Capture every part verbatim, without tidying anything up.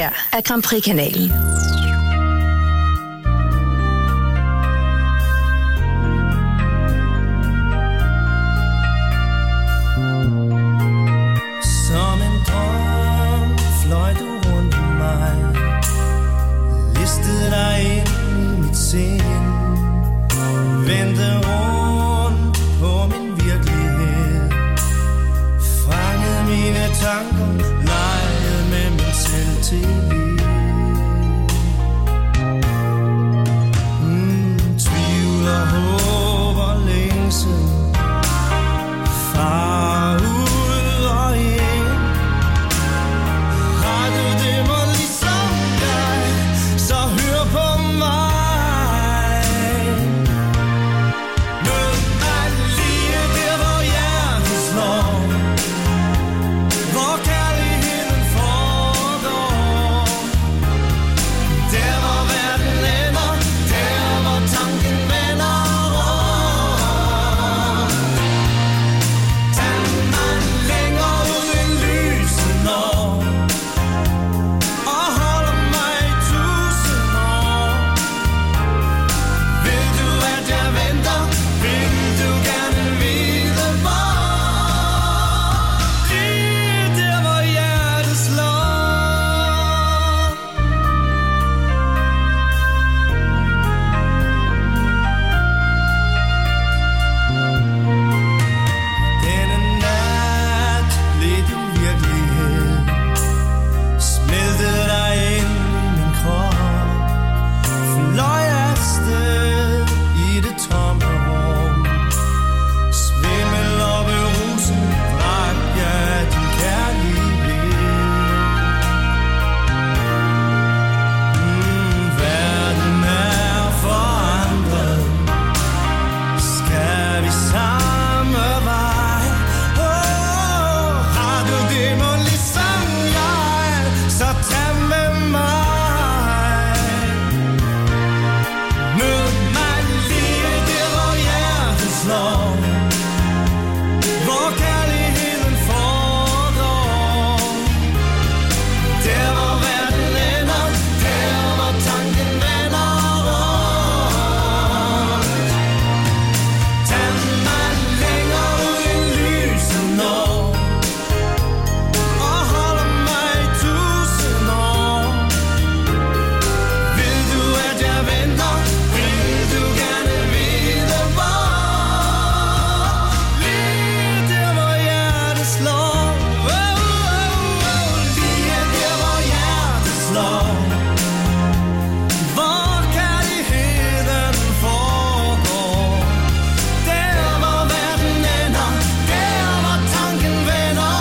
her er Grand Prix-kanalen. Som en drøm fløj du rundt om mig, listede dig ind i mit sind, vendte rundt på min virkelighed, fangede mine tanker, legede med min selvtillid. Mm, tvivl og håb og længsel, far ud og ind. Har du det må ligesom dig, så hør på mig. Mød mig lige der, hvor hjertet slår, hvor kærligheden foregår. Der hvor verden ender, der hvor tanken vender rundt. Tag mig længere ud i lyset når, og holder mig i tusind år. Vil du at jeg venter, vil du gerne vide hvor. Lige der hvor hjertet slår. Denne nat blev du virkelighed, smeltede dig ind i min krop, fløj afsted i det tomme rum, svimmel og beruset drak jeg din kærlighed. Mm, verden er forandret, skal vi samme vej? Oh, har du det må ligesom jeg, så tag med mig. Mød mig lige der hvor hjertet slår, hvor kærligheden foregår. Der hvor verden ender, der hvor tanken vender rundt. Tag mig længere ud i lyset når, og holder mig i tusind år. Vil du at jeg venter, vil du gerne vide hvor. Lige der hvor hjertet slår, oh, oh, oh. Lige der hvor hjertet slår, hvor kærligheden foregår. Der hvor verden ender, der hvor tanken vender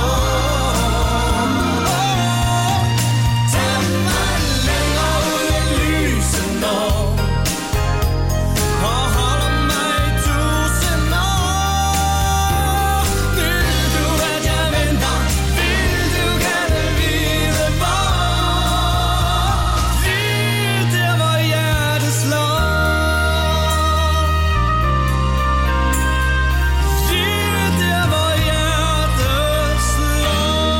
rundt. Tag mig længere ud i lyset når, og holder mig i tusind år. Vil du at jeg venter, vil du gerne vide hvor. Lige der hvor hjertet slår, lige der hvor hjertet slår.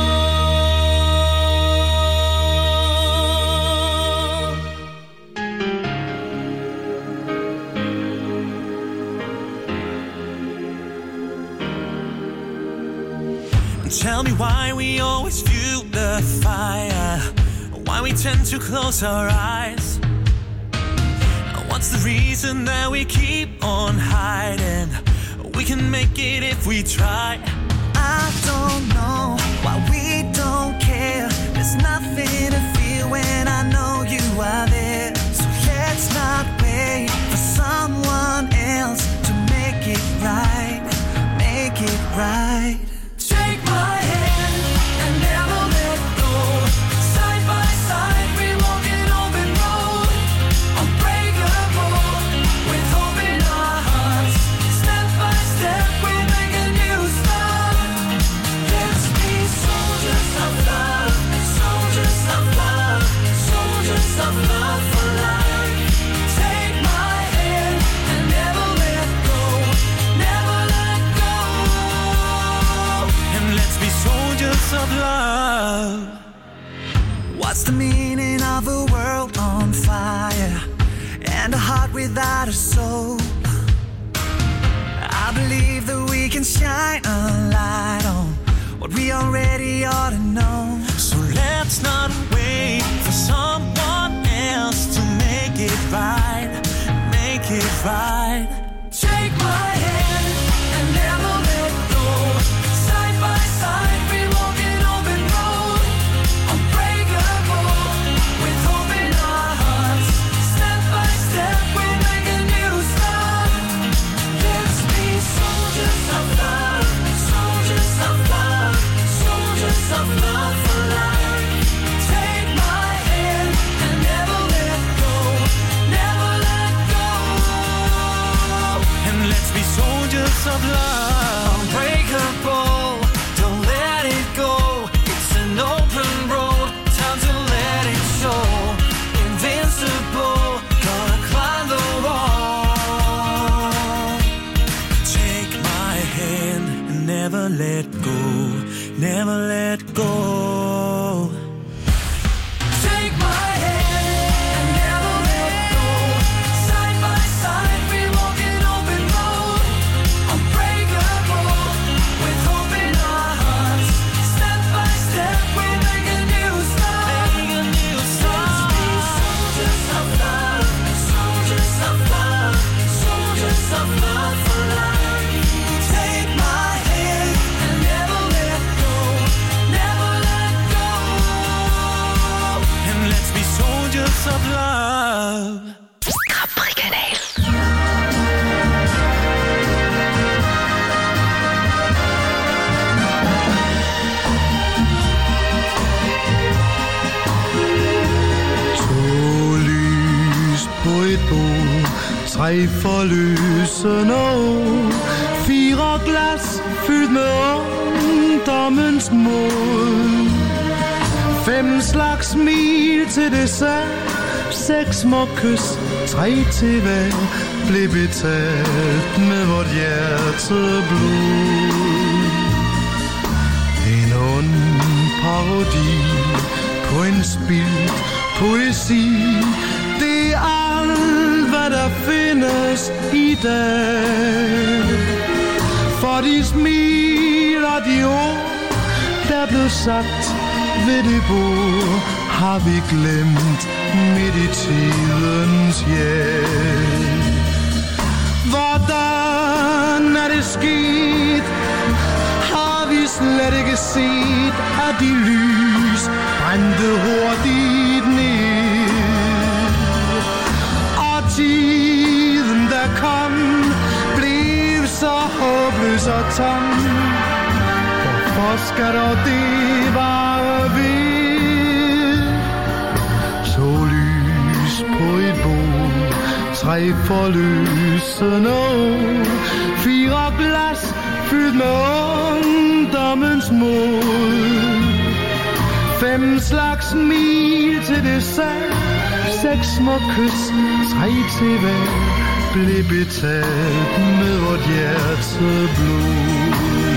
Tell me why we always fuel the fire, why we tend to close our eyes. What's the reason that we keep on hiding? We can make it if we try. I don't know why we don't care. There's nothing to feel when I know you are there. So let's not wait for someone else to make it right, make it right. Take my hand and never let go. Side by side we walk an open road, unbreakable with hope in our hearts. Step by step we make a new start. Let's be soldiers of love, soldiers of love, soldiers of love for life. Take my hand and never let go, never let go. And let's be soldiers of love. What's the meaning of a world on fire and a heart without a soul? I believe that we can shine a light on what we already ought to know. So let's not wait for someone else to make it right, make it right. Take my hand and never let go. Side by side we walk an open road. Unbreakable with hope in our hearts. Step by step we'll make a new start. Let's be soldiers of love, soldiers of love, soldiers of love for life. Take my hand and never let go, never let go. And let's be soldiers of love. Unbreakable, don't let it go. It's an open road, time to let it show. Invincible, gonna climb the wall. Take my hand and never let go, never let go. Take my hand and never let go. Side by side we walk an open road. Unbreakable with hope in our hearts. Step by step we'll make a new start. Make a new start. Let's be soldiers of love, soldiers of love, soldiers of love for life. Take my hand and never let go, never let go. And let's be soldiers of love. Capri-Kanal. Lys på et bord, tre forløsende år, fire glas fyldt med ungdommens mod, fem slags smil til dessert, seks små kys, tre til hver, blev betalt med vort hjerteblod. En ond parodi på en spildt poesi, det er alt, hvad der findes i dag. For de smil og de ord, der blev sagt ved det bord, har vi glemt midt i tidens hjælp. Hvordan er det sket? Har vi slet ikke set, at de lys brændte hurtigt ned? Og tiden der kom, blev så håbløs og tom. Hvorfor skal dog det vare ved? Så lys på et bord, tre forløsende år, fire glas fyldt med ungdommens mod, fem slags smil til dessert, seks små kys, tre til hver, blev betalt med vort hjerteblod.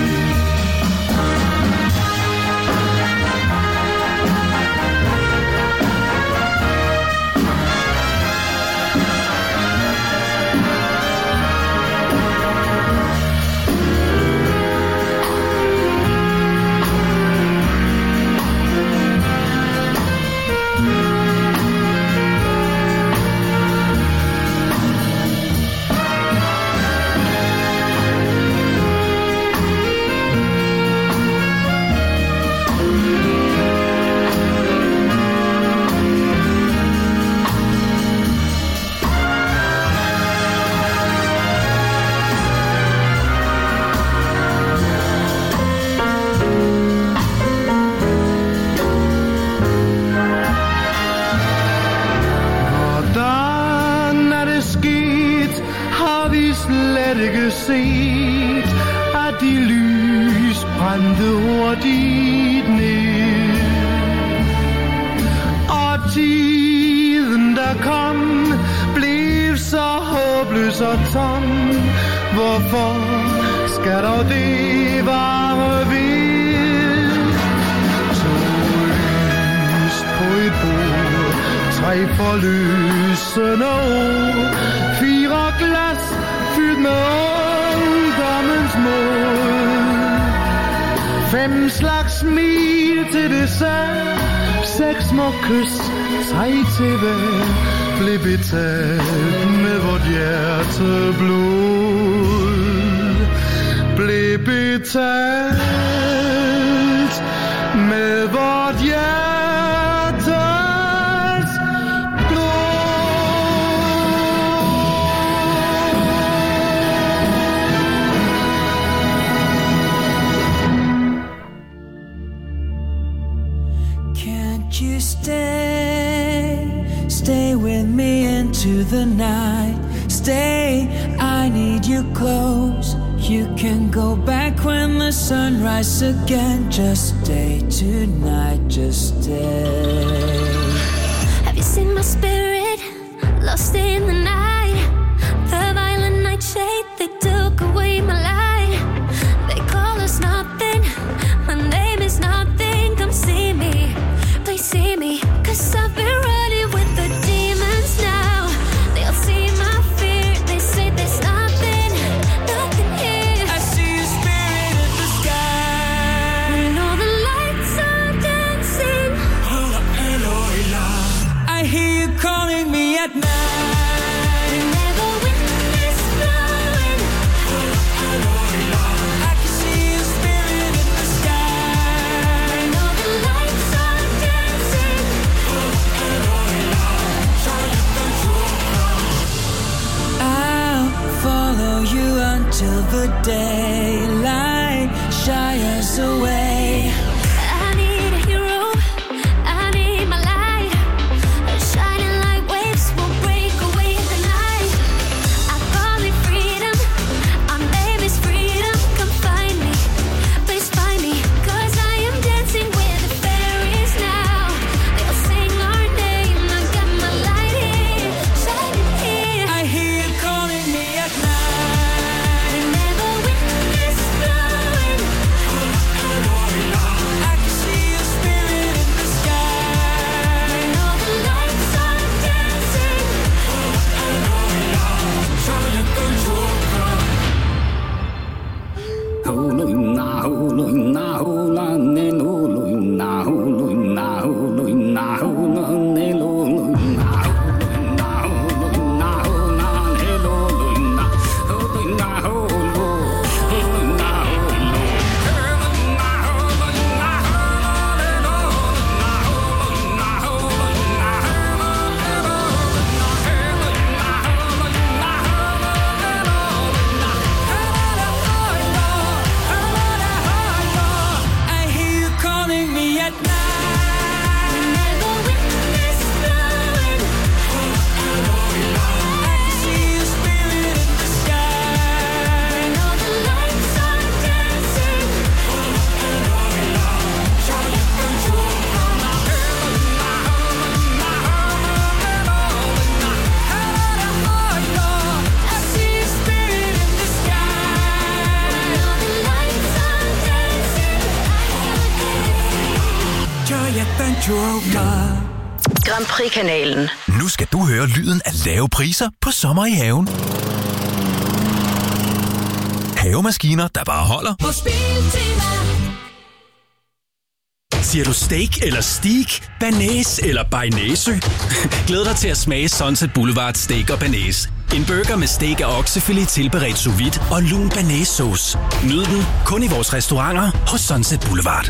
Set, at de lys brændte hurtigt ned. Og tiden der kom, blev så håbløs og tom. Hvorfor skal dog det vare ved? Så lys på et bord. Tre forløsende år. Fire glas fyldt med ungdommens mål. Fem slags smil til dessert. Seks små kys, tre til hver. Blev betalt med vort hjerteblod. Blev betalt med vort hjertes blod. Can't you stay, stay with me into the night. Stay, I need you close. You can go back when the sun rises again. Just stay tonight, just stay. Have you seen my spirit lost in the night? The violent nightshade, they took away my light. They call us nothing, my name is nothing. Come see me, please see me, cause I've been running with the demons now. They'll see my fear, they say there's nothing, nothing here. I see your spirit in the sky. When all the lights are dancing, I hear you calling me at night. when the wind is blowing, I can see your spirit in the sky. when all the lights are dancing, I'll follow you until the daylight shies away. I need a hero, I need my light. Shining like waves will break away the night. I call it freedom, our name is freedom. Come find me, please find me, cause I am dancing with the fairies now. They'll sing our name, I got my light here, shining here. I hear you calling me at night. When the wind is blowing, I can see your spirit in the sky. when all the lights are dancing, I hear you calling me at night. when the wind is blowing, I can see your spirit in the sky. when all the lights are dancing. I see your spirit in the sky. All the lights are dancing. Joy at the Joker. Grand Prix-kanalen. Nu skal du høre lyden af lave priser på sommer i haven. Havemaskiner, der bare holder. På Biltema. Siger du steak eller steak, banæs eller bearnaisesø? Glæd dig til at smage Sunset Boulevard Steak og Banæs. En burger med steak af oksefilet tilberedt sous vide og lun banæssauce. Nyd den kun i vores restauranter hos Sunset Boulevard.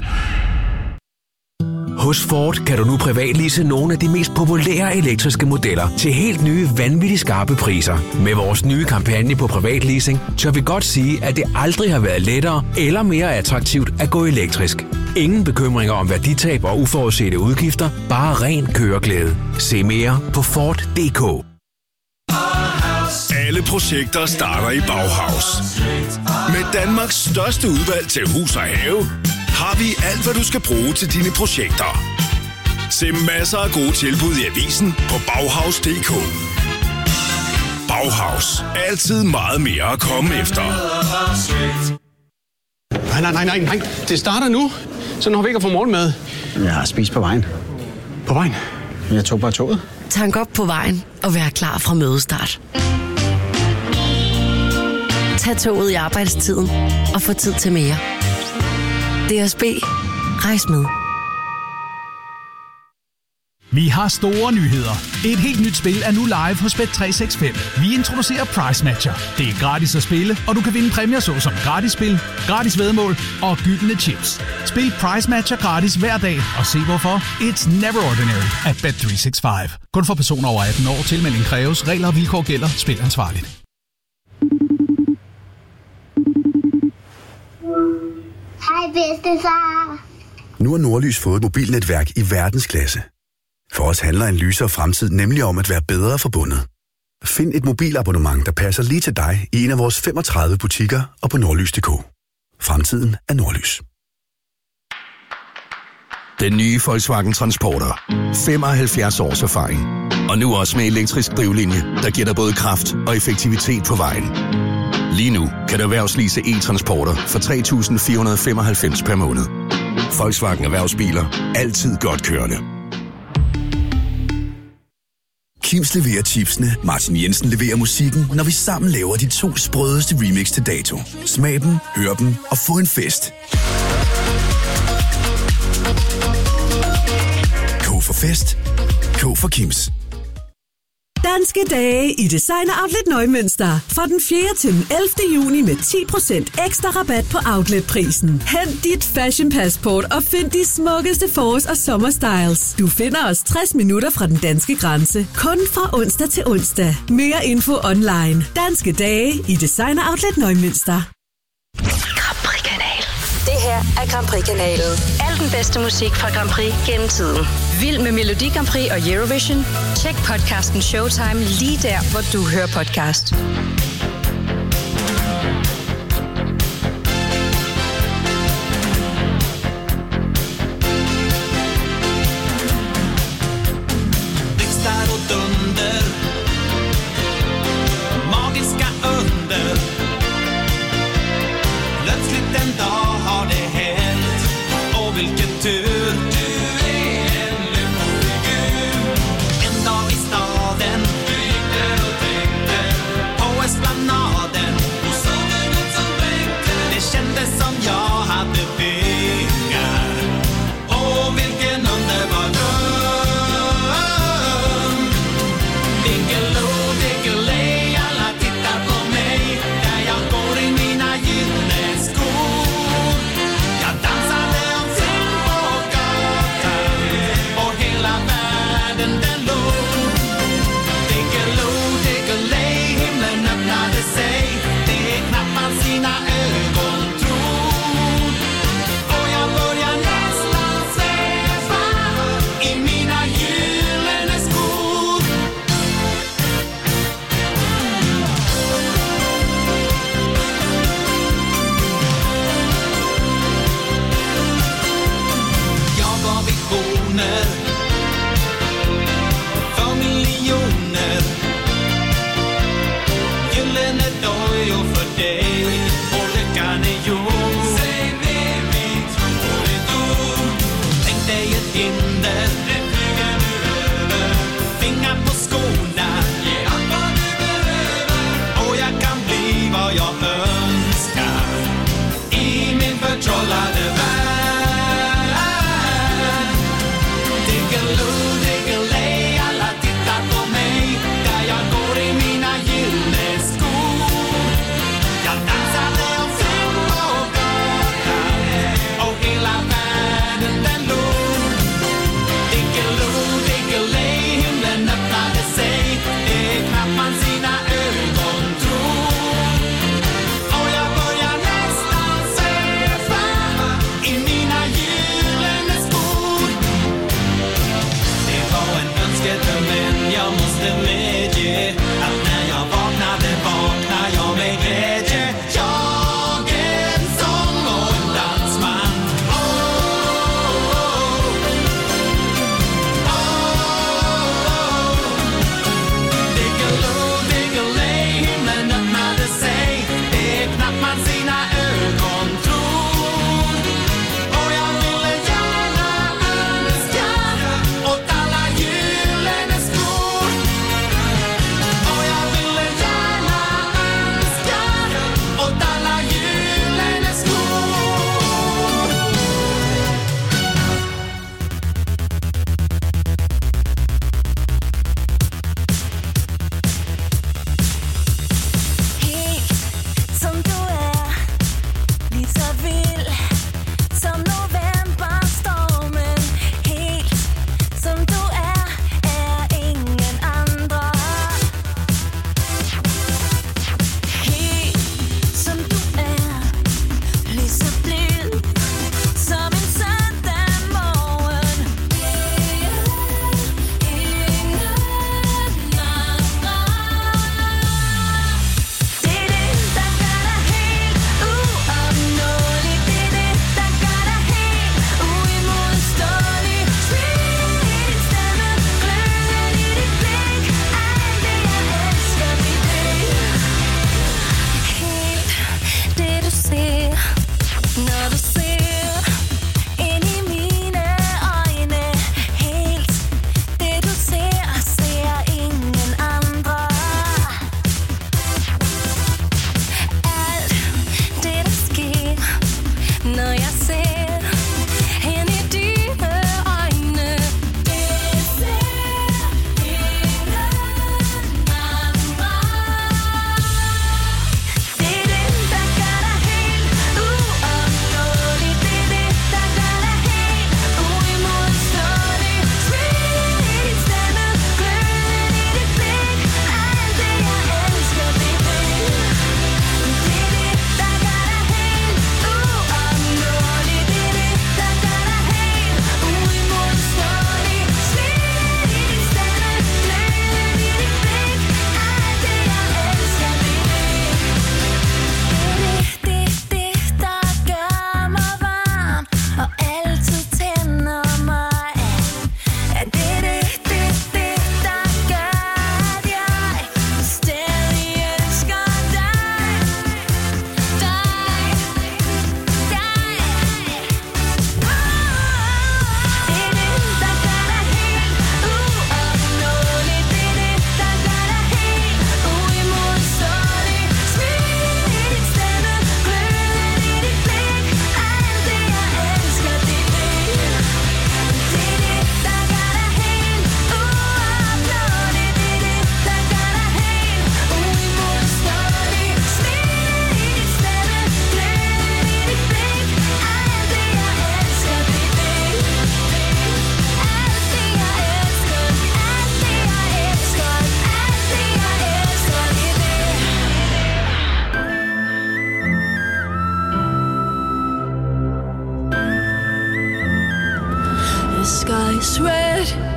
Hos Ford kan du nu privatlease nogle af de mest populære elektriske modeller til helt nye, vanvittigt skarpe priser. Med vores nye kampagne på privatleasing, tør vi godt sige, at det aldrig har været lettere eller mere attraktivt at gå elektrisk. Ingen bekymringer om værditab og uforudsete udgifter, bare ren køreglæde. Se mere på Ford punktum d k. Alle projekter starter i Bauhaus. Med Danmarks største udvalg til hus og have, har vi alt, hvad du skal bruge til dine projekter. Se masser af gode tilbud i avisen på Bauhaus punktum d k. Bauhaus. Altid meget mere at komme efter. Nej, nej, nej, nej, nej. Det starter nu. Så når vi ikke får morgenmad. Jeg har spist på vejen. På vejen. Jeg tog bare toget. Tank op på vejen og vær klar fra mødestart. Tag toget i arbejdstiden og få tid til mere. D S B. Rejs med. Vi har store nyheder. Et helt nyt spil er nu live hos Bet tre seks fem. Vi introducerer Price Matcher. Det er gratis at spille, og du kan vinde præmier såsom gratis spil, gratis væddemål og gyldne chips. Spil Price Matcher gratis hver dag, og se hvorfor. It's never ordinary at Bet tre seks fem. Kun for personer over atten år. Tilmelding kræves. Regler og vilkår gælder. Spil ansvarligt. Hej bedstefar. Nu har Nordlys fået et mobilnetværk i verdensklasse. For os handler en lysere fremtid nemlig om at være bedre forbundet. Find et mobilabonnement, der passer lige til dig i en af vores femogtredive butikker og på nordlys punktum d k. Fremtiden er Nordlys. Den nye Volkswagen Transporter. femoghalvfjerds års erfaring. Og nu også med elektrisk drivlinje, der giver dig både kraft og effektivitet på vejen. Lige nu kan du erhvervslease e-transporter for tre tusind fire hundrede og femoghalvfems per måned. Volkswagen Erhvervsbiler. Altid godt kørende. Kims leverer chipsene, Martin Jensen leverer musikken, når vi sammen laver de to sprødeste remix til dato. Smag dem, hør dem og få en fest. K for fest. K for Kims. Danske dage i Designer Outlet Neumünster. Fra den fjerde til den ellevte juni med ti procent ekstra rabat på outletprisen. Hent dit fashion passport og find de smukkeste forårs- og sommerstyles. Du finder os tres minutter fra den danske grænse. Kun fra onsdag til onsdag. Mere info online. Danske dage i Designer Outlet Neumünster. Grand Prix-kanal. Det her er Grand Prix-kanalen. Al den bedste musik fra Grand Prix gennem tiden. Vild med Melodi Grand Prix og Eurovision? Tjek podcasten Showtime lige der, hvor du hører podcast. Blixtar och dunder, magiska under. Plötsligt en dag har det hänt, och vilken tur. Du är en lyckofigur. En dag i staden, du gick där och tänkte på esplanaden. Och såg du något som väckte. Det kändes som jag hade pengar. Åh, vilken underbar dröm. Diggiloo, diggiley, alla tittar på mig där jag går i mina gyllene skor. Jag dansade omkring på gatan och hela världen den låg. Diggiloo, diggiley, himlen öppnade sig. Det är knappt man sina ögon tror.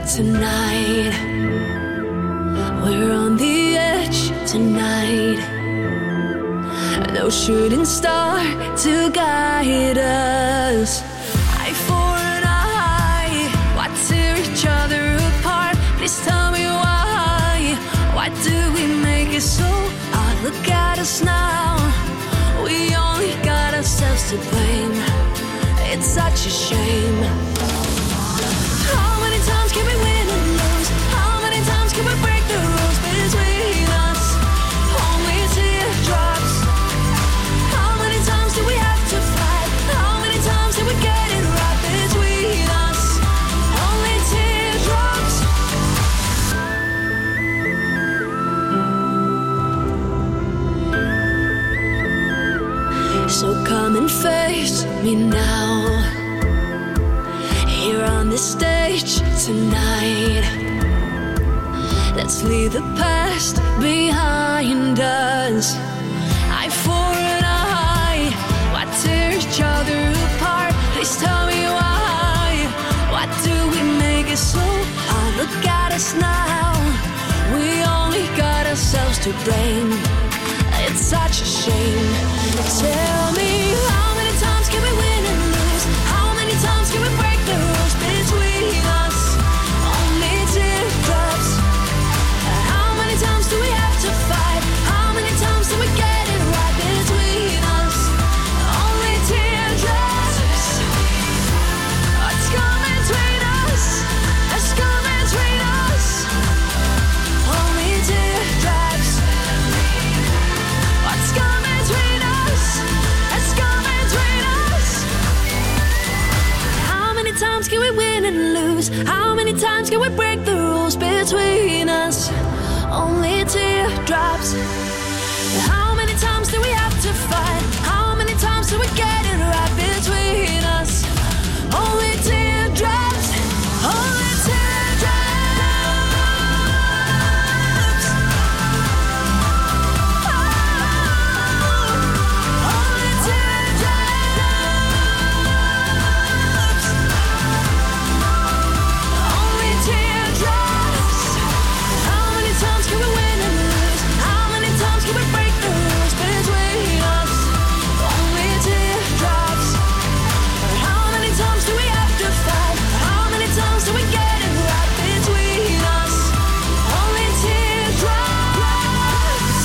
tonight. We're on the edge tonight. No shooting star to guide us. Eye for an eye. Why tear each other apart? Please tell me why. Why do we make it so hard? Look at us now. We only got ourselves to blame. It's such a shame. How many times can we win and lose? How many times can we break the rules between us? Only teardrops. How many times do we have to fight? How many times do we get it right between us? Only teardrops. So come and face me now. Here on this stage tonight. Let's leave the past behind us. Eye for an eye. Why tear each other apart? Please tell me why. Why do we make it so hard? Look at us now. We only got ourselves to blame. It's such a shame. Tell me, how many times can we win and lose? How many times can we break the rules between us? Only teardrops. How many times do we have to fight? How many times do we get it right between us? Only teardrops. What's coming between us? What's coming between us? Only teardrops. What's coming between us? What's coming between us? How many times can we win and lose? How many times can we break the rules between us? Only teardrops. How many times do we have to fight? How many times do we get it right between us? Only teardrops. Only teardrops. Only teardrops. Only teardrops. How many times can we win and lose? How many times can we break the rules between us? Only teardrops. How many times do we have to fight? How many times do we get it right between us? Only teardrops.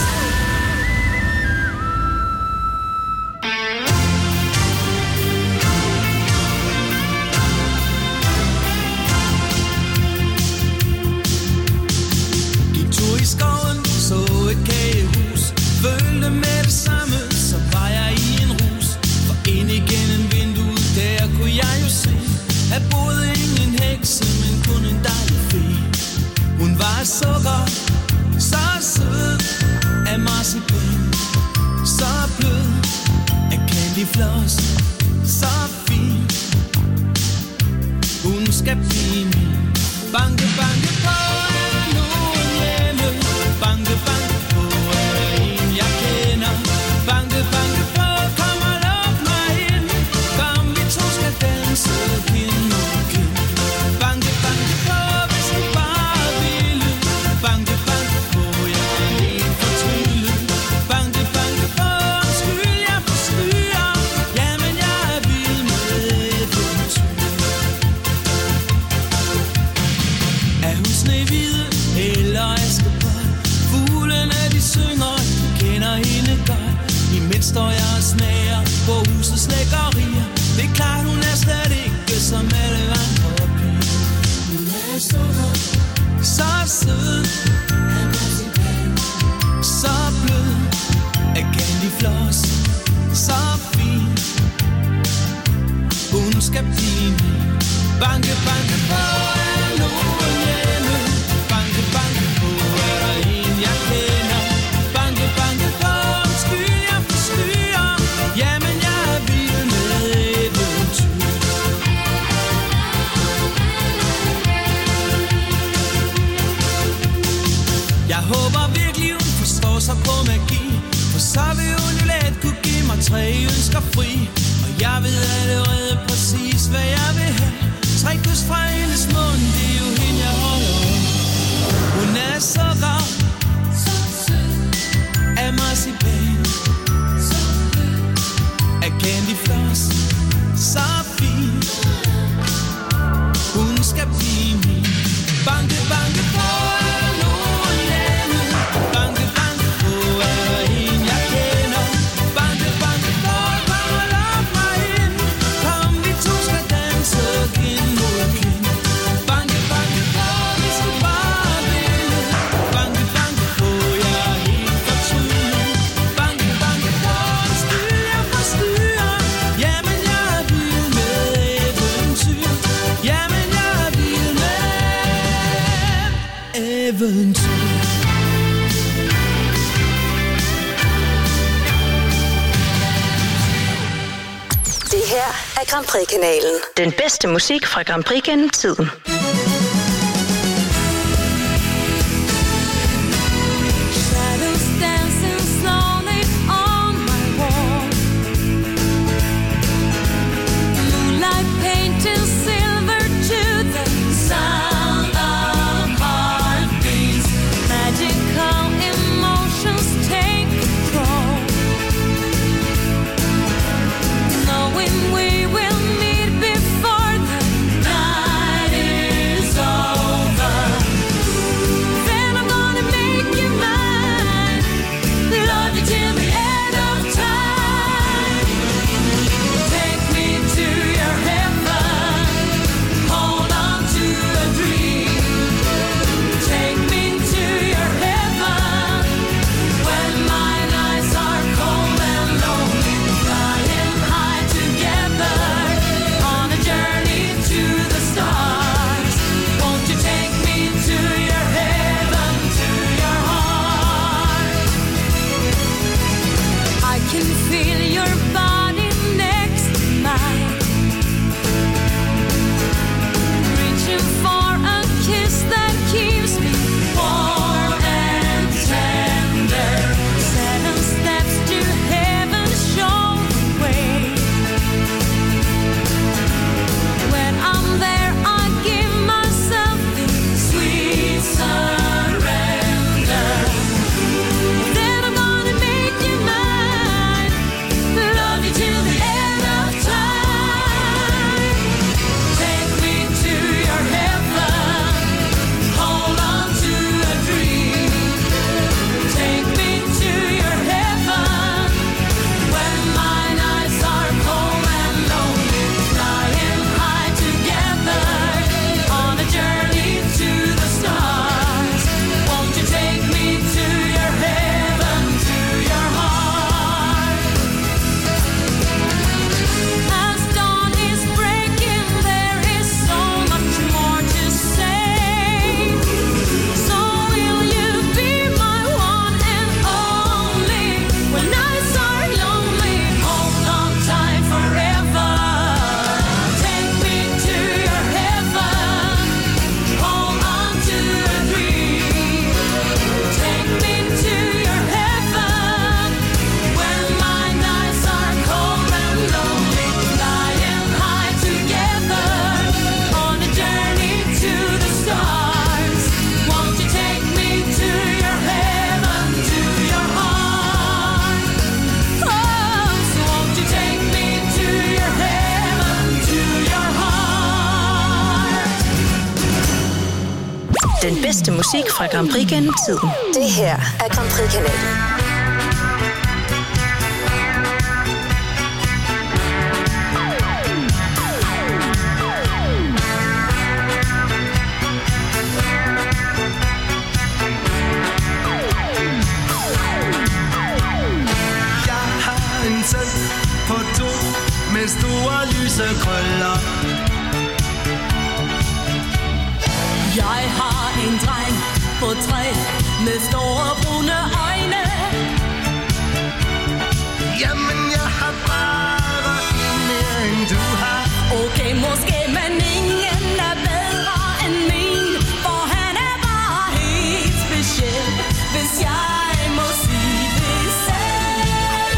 Gik tur i skoven, så et kagehus. Følte med det samme, så var jeg i en rus. For ind igennem vinduet, der kunne jeg jo se, at boede ingen hekse, men kun en dejlig fe. Hun var af sukker, så sød, af marcipan, så blød, af candyfloss, så fin. Hun skal blive min. Banke, banke på, er der nogen hjemme? Banke, banke på, er der en, jeg kender? Banke, banke på, kom og luk mig ind. Kom, vi to skal danse kind mod kind. Banke, banke på, hvis du bare ville. Banke, banke på, jeg kan en fortrylle. Banke, banke på, undskyld, jeg forstyrrer. Jamen, jeg er vild med eventyr. Er hun Snehvide eller Askepot? Fuglene de synger, de kender hende godt. Imens står jeg og snager på husets lækkerier. Det er klart, hun er slet ikke som alle andre piger. Hun er sukker, så sød, af marcipan, så blød, af candyfloss, så fin. Hun skal blive min. Banke, banke på, er der nogen hjemme? Banke, banke på, er der en, jeg kender? Banke, banke på, undskyld, jeg forstyrrer. Jamen, jeg er vild med eventyr. Jeg håber virkelig, hun forstår sig på magi, for så vil hun jo let kunne give mig tre ønsker fri. Og jeg ved allerede præcis, hvad jeg vil have. Tre kys fra hendes mund, det er jo hende, jeg så fin. Hun skal blive min. Banke, banke på, er nogen hjemme. Banke, banke på, er der en, jeg kender. Banke, banke på, kom og luk mig ind. Kom, vi to skal danse kind mod kind. Banke, banke på, vi skal bare vinde. Banke, banke på, jeg er helt fortrynet. Banke, banke på, styr for styr. Jamen, jeg er vild med eventyr. Jamen, jeg er vild med eventyr. Det her er Grand Prix-kanalen. Den bedste musik fra Grand Prix gennem tiden. Shadows dancing slowly on my wall. Moonlight painting silver to the sound of heartbeats. Magical emotions take control. Knowing we will meet before the night is over. Then I'm gonna make you mine. Love you till the end of time. Take me to your heaven. Hold on to a dream. Take me to your heaven. When my nights are cold and lonely, flying high together on a journey to the stars. Won't you take me to your heaven, to your heart? I can feel your body next to mine, reaching for a kiss that keeps me warm and tender. Seven steps to heaven show the way. When I'm there, I give myself this sweet surrender. Then I'm gonna make you mine. Love you till the end of time. Take me to your heaven. Hold on to a dream. Take me to your heaven. When my nights are cold and lonely, flying high together on a journey to the stars. Won't you take me to your heaven, to your heart? As dawn is breaking, there is so much more to say. So will you be my one and only? When nights are lonely, hold on tight forever. Take me to your heaven. Hold on to a dream. Take me to your heaven. When my nights are cold and lonely, flying high together on a journey to the stars. Won't you take me to your heaven, to your heart? Oh, so won't you take me to your heaven, to your heart? Den bedste musik fra Grand Prix gennem tiden. Det her er Grand Prix-kanalen. Jeg har en søn på to med store lyse krøller. Jeg har en dreng på tre med store brune øjne. Jamen, jeg har bare en mere end du har. Okay, måske, men ingen er bedre end min, for han er bare helt speciel, hvis jeg må sige det selv.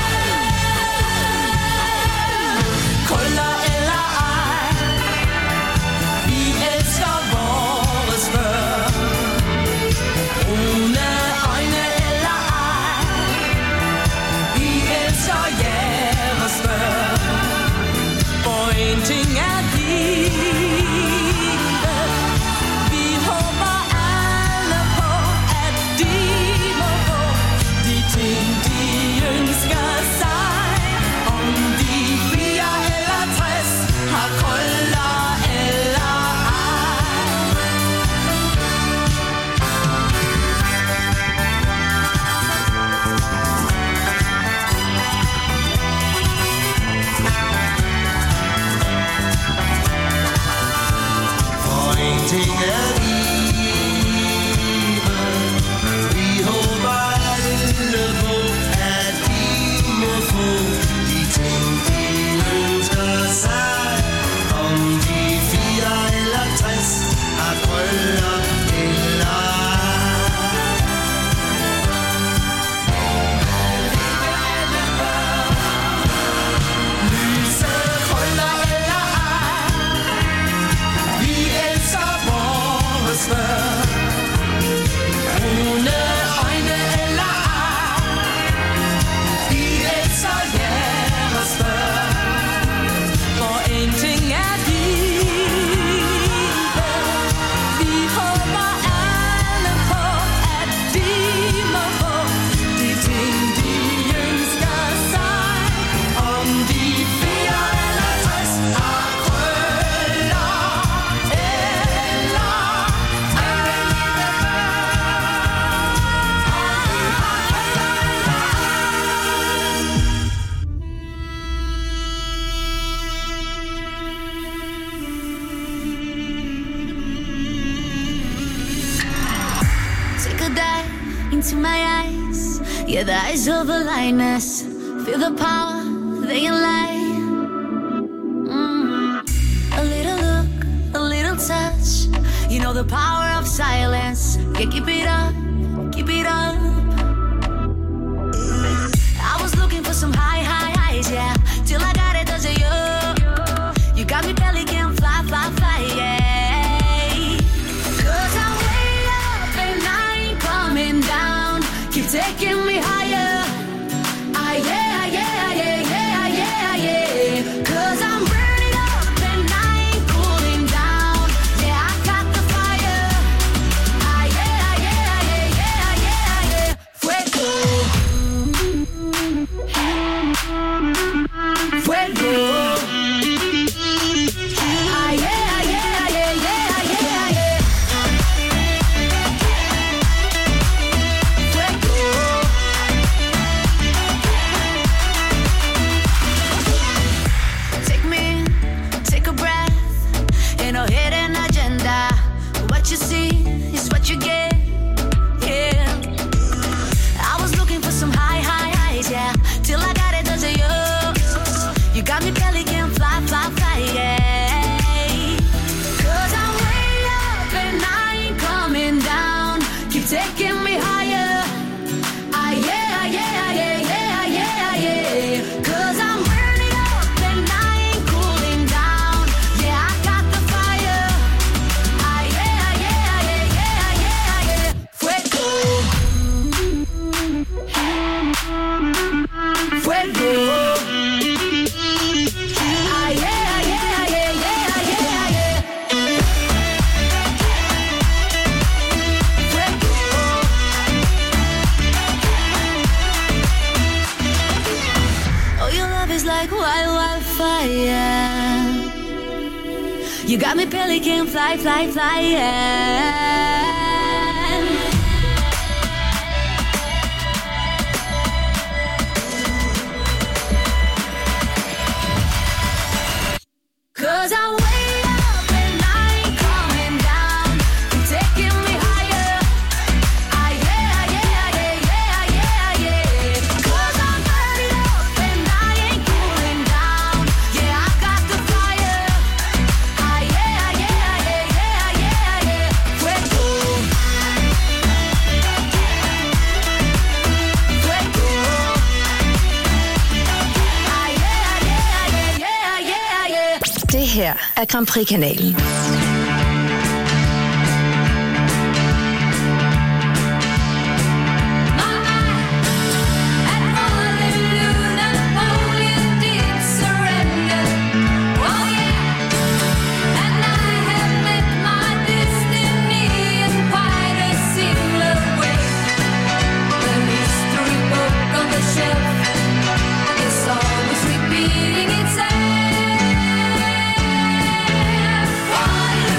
Krøller eller ej, vi elsker vores før. Brune øjne eller ej, vi elsker jer. ingenting er givet. Vi håber alle på, at de må få de ting, de ønsker sig. Om de fire eller tres har bryllup eller brune øjne eller ej. Vi elsker jeres børn. For en ting er givet. Vi håber alle på, at de må få de ting, de ønsker sig. Om de fire eller tres har krøller eller into my eyes, yeah, the eyes of a lioness. Feel the power, they can lie. Mm. A little look, a little touch. You know the power of silence. Yeah, keep it up, keep it up. I was looking for some high, high highs, yeah. Till I got it, does it you? You got me belly can fly, fly, fly, yeah. Down, keep taking me higher. Ah, yeah, yeah, yeah, yeah, yeah, yeah. Cause I'm burning up and I ain't cooling down. Yeah, I got the fire. Ah, yeah, yeah, yeah, yeah, yeah, yeah. Fuego. Fuego. Ah, yeah, yeah, yeah, yeah, yeah, yeah. What you see is what you get, yeah. I was looking for some high, high highs, yeah. Till I got it, does it you? You got me belly can fly, fly, fly, yeah. Cause I'm way up and I ain't coming down. Keep taking me higher. Ah, yeah, yeah, yeah, yeah, yeah, yeah. Cause I'm burning up and I ain't cooling down. Yeah, I got the fire. Ah, yeah, yeah, yeah, yeah, yeah, yeah. Fuego. Fuego. Ah, yeah, yeah, yeah, yeah, yeah, yeah. Fuego. Oh, your love is like wild, wildfire. You got me pelican, fly, fly, fly, yeah. Cause I'm way up and I ain't coming down. You're taking me higher. Ah, yeah, yeah, yeah, yeah, yeah, yeah. Cause I'm burning up and I ain't cooling down. Yeah, I got the fire. Ah, yeah, yeah, yeah, yeah, yeah, yeah. Fuego. Fuego. Ah, yeah, yeah, yeah, yeah, yeah, yeah. Det her er Grand Prix-kanalen. Repeating itself. Fire.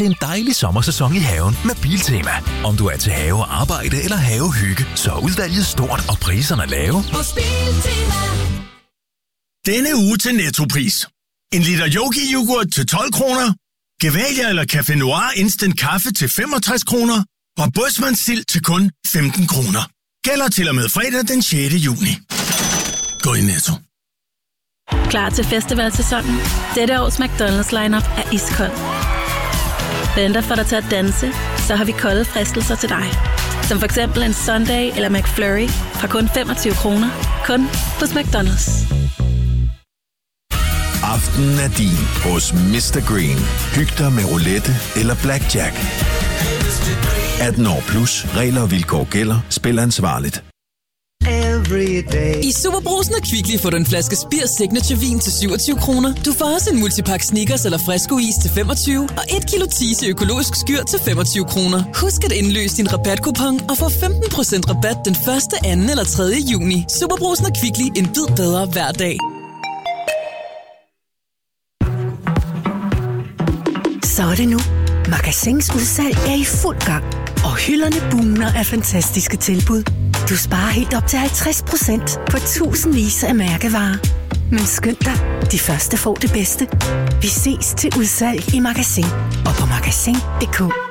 til en dejlig sommersæson i haven med Biltema. Om du er til have og arbejde eller havehygge, så er udvalget stort og priserne lave. Hos Biltema. Denne uge til Nettopris. En liter Yogi-yoghurt til tolv kroner. Gevalia eller Café Noir Instant Kaffe til femogtres kroner. Og Bådsmandsild til kun femten kroner. Gælder til og med fredag den sjette juni. Gå i Netto. Klar til festivalsæsonen? Dette års McDonald's lineup er iskold. Venter for dig til at danse, så har vi kolde fristelser til dig. Som for eksempel en Sunday eller McFlurry fra kun femogtyve kroner. Kun hos McDonald's. Aftenen er din hos mister Green. Hyg dig med roulette eller blackjack. atten år plus. Regler og vilkår gælder. Spil ansvarligt. I Superbrugsen og Kvickly får du en flaske Spir Signature Vin til syvogtyve kroner. Du får også en multipack Snickers eller Fresco Is til femogtyve og et kilo Tise økologisk skyr til femogtyve kroner. Husk at indløse din rabatkupon og få femten procent rabat den første, anden eller tredje juni. Superbrugsen og Kvickly, en bid bedre hver dag. Så er det nu. Magasins udsalg er i fuld gang, og hylderne bugner af fantastiske tilbud. Du sparer helt op til halvtreds procent på tusindvis af mærkevarer. Men skynd dig, de første får det bedste. Vi ses til udsalg i Magasin og på magasin punktum d k.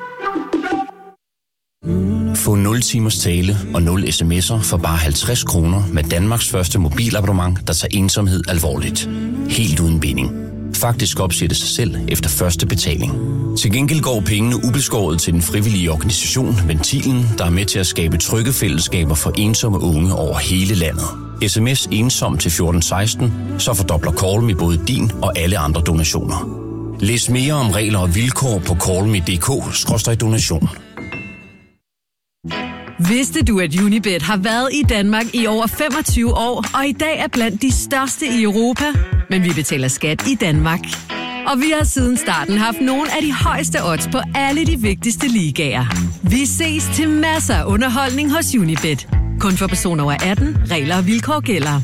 Få nul timers tale og nul sms'er for bare halvtreds kroner med Danmarks første mobilabonnement, der tager ensomhed alvorligt. Helt uden binding. Faktisk opsætte sig selv efter første betaling. Til gengæld går pengene ubeskåret til den frivillige organisation Ventilen, der er med til at skabe trygge fællesskaber for ensomme unge over hele landet. Sms ensom til fjorten seksten, så fordobler Call Me både din og alle andre donationer. Læs mere om regler og vilkår på callme punktum d k skråstreg donation. Vidste du, at Unibet har været i Danmark i over femogtyve år, og i dag er blandt de største i Europa? Men vi betaler skat i Danmark. Og vi har siden starten haft nogle af de højeste odds på alle de vigtigste ligaer. Vi ses til masser af underholdning hos Unibet. Kun for personer over atten. Regler og vilkår gælder.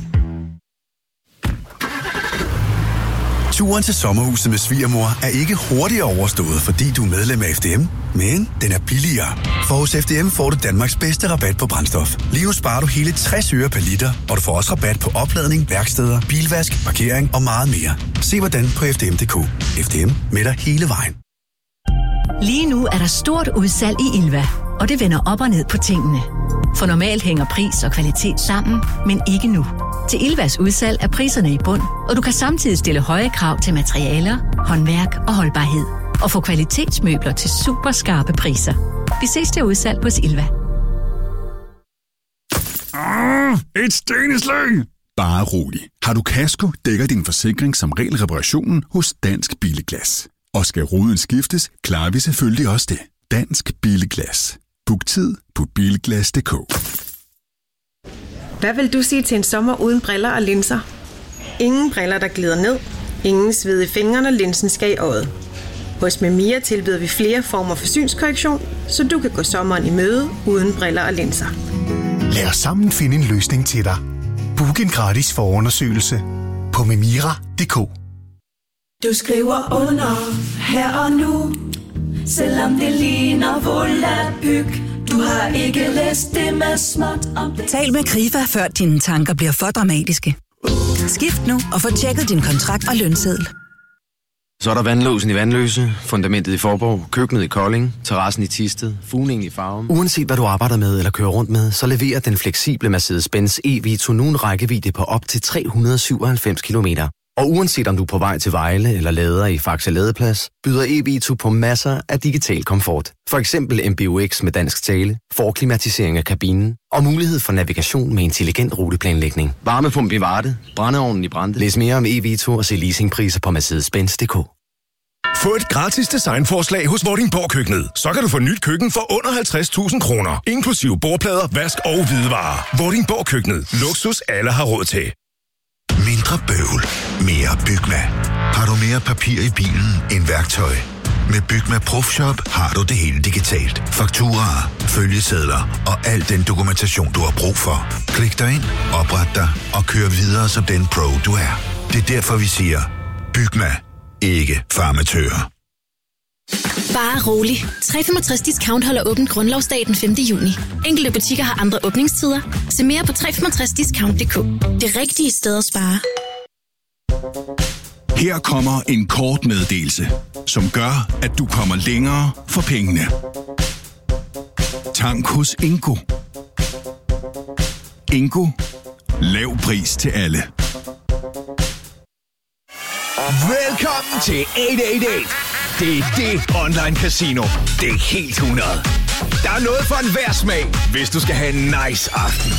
Turen til sommerhuset med svigermor er ikke hurtigere overstået, fordi du er medlem af F D M, men den er billigere. For hos F D M får du Danmarks bedste rabat på brændstof. Lige nu sparer du hele tres øre per liter, og du får også rabat på opladning, værksteder, bilvask, parkering og meget mere. Se hvordan på f d m punktum d k. F D M med dig hele vejen. Lige nu er der stort udsalg i Ilva, og det vender op og ned på tingene. For normalt hænger pris og kvalitet sammen, men ikke nu. Til Ilvas udsalg er priserne i bund, og du kan samtidig stille høje krav til materialer, håndværk og holdbarhed. Og få kvalitetsmøbler til super skarpe priser. Vi ses til udsalg hos Ilva. Ah, et stenslag! Bare rolig. Har du kasko, dækker din forsikring som regel reparationen hos Dansk Billeglas. Og skal ruden skiftes, klarer vi selvfølgelig også det. Dansk Billeglas. Book tid på bilglas punktum d k. Hvad vil du sige til en sommer uden briller og linser? Ingen briller, der glider ned. Ingen sved i fingrene, når linsen skal i øjet. Hos Memia tilbyder vi flere former for synskorrektion, så du kan gå sommeren i møde uden briller og linser. Lad os sammen finde en løsning til dig. Book en gratis forundersøgelse på memira punktum d k. Du skriver under her og nu, selvom det ligner volapyk. Du har ikke læst det med småt om det. Tal med Krifa, før dine tanker bliver for dramatiske. Skift nu og få tjekket din kontrakt og lønseddel. Så er der vandlåsen i Vandløse, fundamentet i Forborg, køkkenet i Kolding, terrassen i Thisted, fugningen i Farum. Uanset hvad du arbejder med eller kører rundt med, så leverer den fleksible Mercedes-Benz E-Vito nu en rækkevidde på op til tre hundrede og syvoghalvfems kilometer. Og uanset om du er på vej til Vejle eller lader i Faxe Ladeplads, byder E-Vito på masser af digital komfort. For eksempel M B U X med dansk tale, forklimatisering af kabinen og mulighed for navigation med intelligent ruteplanlægning. Varmepumpe i Varde, brændeovnen i Brande. Læs mere om E-Vito og se leasingpriser på Mercedes Benz punktum d k. Få et gratis designforslag hos Vordingborg Køkkenet. Så kan du få nyt køkken for under halvtreds tusind kroner. Inklusive bordplader, vask og hvidevarer. Vordingborg Køkkenet. Luksus alle har råd til. Mindre bøvl. Mere Bygma. Har du mere papir i bilen end værktøj? Med Bygma Profshop har du det hele digitalt. Fakturaer, følgesedler og al den dokumentation, du har brug for. Klik dig ind, opret dig og kør videre som den pro, du er. Det er derfor, vi siger, Bygma. Ikke farmatører. Bare rolig. tre femogtres Discount holder åbent grundlovsdag den femte juni. Enkelte butikker har andre åbningstider. Se mere på tre femogtres discount punktum d k. Det rigtige sted at spare. Her kommer en kort meddelelse, som gør, at du kommer længere for pengene. Tank hos Ingo. Ingo. Lav pris til alle. Velkommen til otte otte otte. Det er det online casino. Det er helt hundrede. Der er noget for enhver smag, hvis du skal have en nice aften.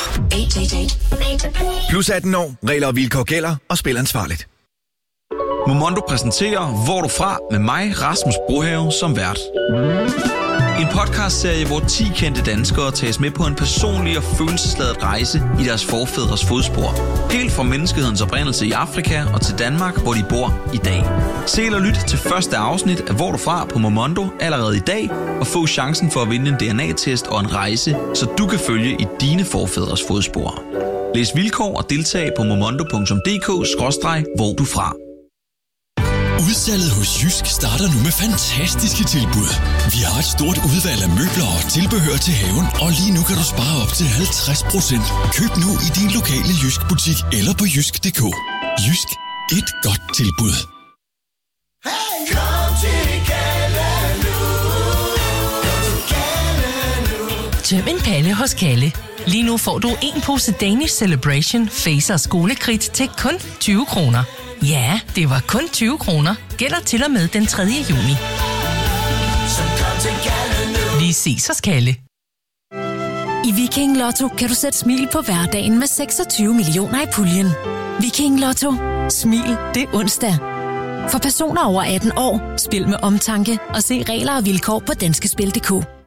Plus atten år. Regler og vilkår gælder, og spil ansvarligt. Momondo præsenterer Hvor du fra med mig, Rasmus Brohave, som vært. En podcastserie, hvor ti kendte danskere tages med på en personlig og følelsesladet rejse i deres forfædres fodspor. Helt fra menneskehedens oprindelse i Afrika og til Danmark, hvor de bor i dag. Se eller lyt til første afsnit af Hvor du fra på Momondo allerede i dag, og få chancen for at vinde en D N A-test og en rejse, så du kan følge i dine forfædres fodspor. Læs vilkår og deltag på momondo punktum d k skråstreg hvor du fra. Udsalget hos Jysk starter nu med fantastiske tilbud. Vi har et stort udvalg af møbler og tilbehør til haven, og lige nu kan du spare op til halvtreds procent. Køb nu i din lokale Jysk butik eller på jysk punktum d k. Jysk. Et godt tilbud. Hey, kom til Kalle nu. Tøm en palle hos Kalle. Lige nu får du en pose Danish Celebration Face og skolekridt til kun tyve kroner. Ja, det var kun tyve kroner. Gælder til og med den tredje juni. Vi ses hos Kalle. I Viking Lotto kan du sætte smil på hverdagen med seksogtyve millioner i puljen. Viking Lotto. Smil, det er onsdag. For personer over atten år, spil med omtanke og se regler og vilkår på danske spil punktum d k.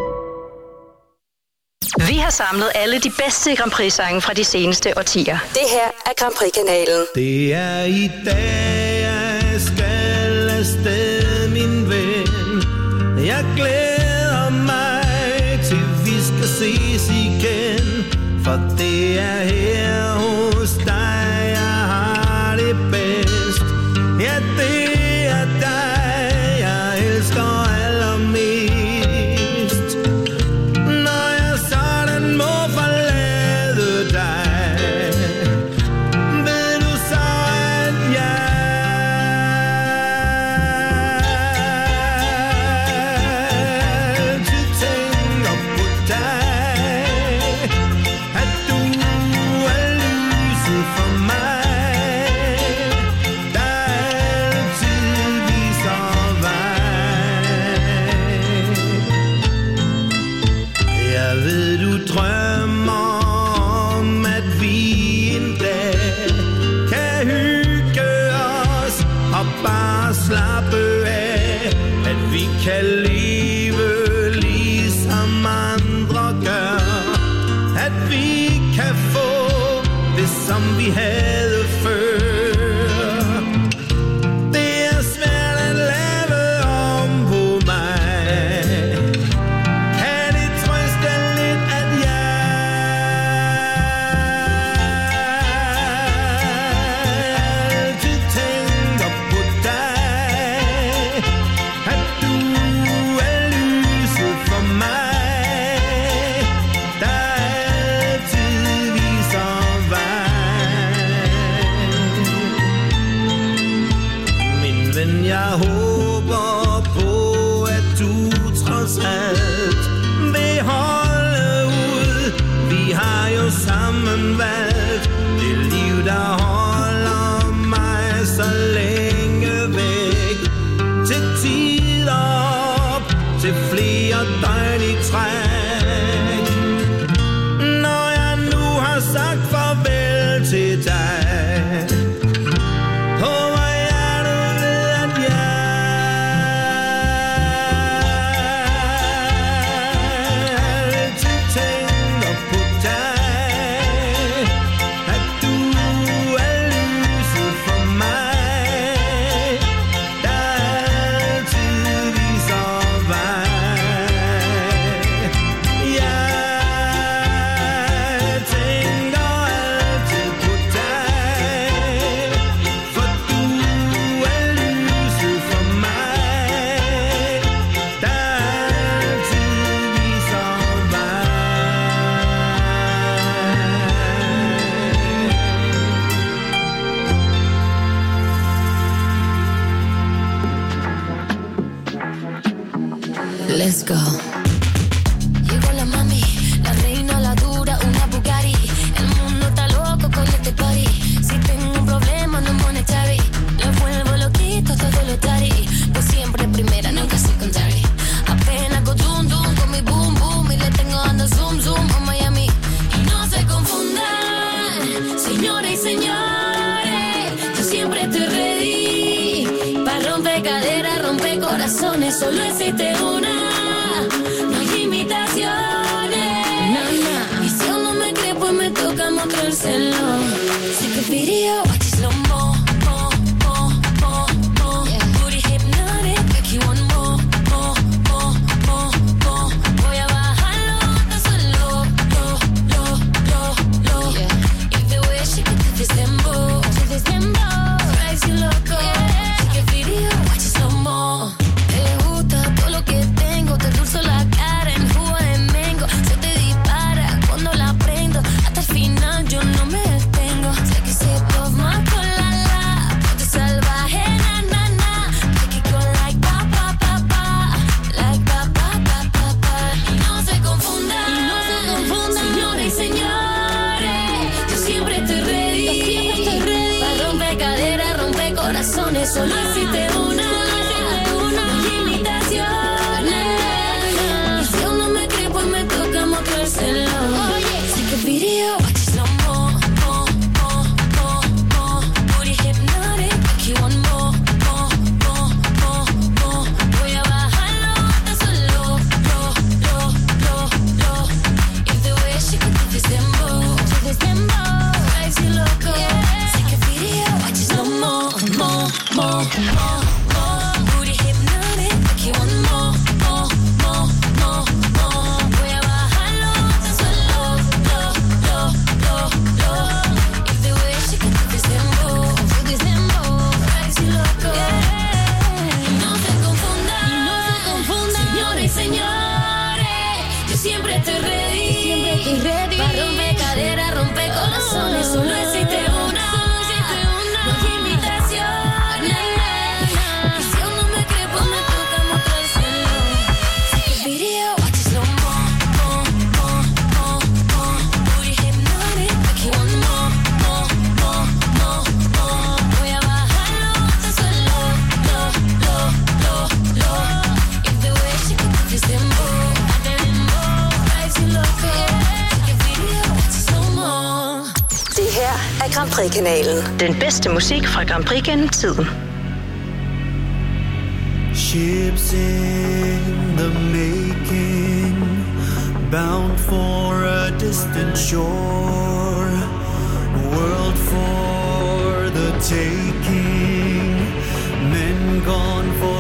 Vi har samlet alle de bedste Grand Prix-sange fra de seneste årtier. Det her er Grand Prix-kanalen. Det er i dag, jeg skal afsted, min ven. Jeg glæder mig til, vi skal ses igen. For det er her hos dig, jeg har det bedst. Ja, det er dig, jeg elsker allermest. Kan leve ligesom andre gør. At vi kan få det som vi havde før. Det er svært at lave om på mig. Kan det trøste lidt at jeg altid tænker på dig. At du Let's go. Llegó la mami, la reina, la dura, una Bugatti. El mundo está loco con este party. Si tengo un problema no monetary, lo vuelvo loquito todo lo tari. Pues siempre primera, nunca secondary. Apenas go dum dum con mi boom boom y le tengo dando zoom zoom a Miami. Y no se confundan, señores y señores, yo siempre estoy ready para romper caderas, romper corazones. Solo existe una, no hay imitaciones. Nah, nah. Y si aún no me cree, pues me toca mostrárselo. Take a video, watch it slow mo, mo, mo, mo, mo. Yeah. Booty hypnotic, make you want more, more, more, more, more. Voy a bajarlo hasta solo, lo, lo, lo, lo. Yeah. If the way she can do this dembow, do this dembow, drives you loco. Yeah. Take a video, watch it slow mo. Te gusta todo lo que tengo, te dulzo la cara en jugo de mango. Se te dispara cuando la prendo, hasta el final yo no me detengo. Take a sip of my cola, la, ponte salvaje, na, na, na. Make it go like pa, pa, pa, pa, like pa, pa, pa, pa, pa. Y no se confundan, y no se confundan, señores y señores, yo siempre estoy ready, yo siempre estoy ready para romper caderas, romper corazones. Solo existe una, no hay imitaciones. Y si aún no me cree, pues me toca mostrárselo. Take a video, watch it slow mo, mo, mo, mo, mo. Booty hypnotic, make you want more, more, more, more, more. Voy a bajarlo hasta solo, lo, lo, lo, lo. If the way she can do this dembow, do this dembow, drives you loco. Take a video, watch it slow mo, mo, mo, mo, mo. Booty hypnotic, make you want more, more, more, more, more. Voy a bajarlo hasta solo, lo, lo, lo, lo. If the way she can do this dembow, do this dembow, drives you loco. Y no se confundan, y no se confundan, señores y señores, yo siempre estoy ready, siempre estoy ready para romper caderas, romper corazones. Solo existe una, solo existe una, no hay imitaciones. Y si aún no me cree, pues me toca mostrárselo. Take a video, watch it slow mo, mo, mo, mo, mo. Booty hypnotic, make you want more, more, more, more, more. Voy a bajarlo hasta solo, lo, lo, lo, lo. If the way she can do this dembow, the dembow, drives you loco. Take a video, watch it slow mo. Det her er Grand Prix-kanalen. Den bedste musik fra Grand Prix gennem tiden. Ships in the making, bound for a distant shore, world for the taking, men gone for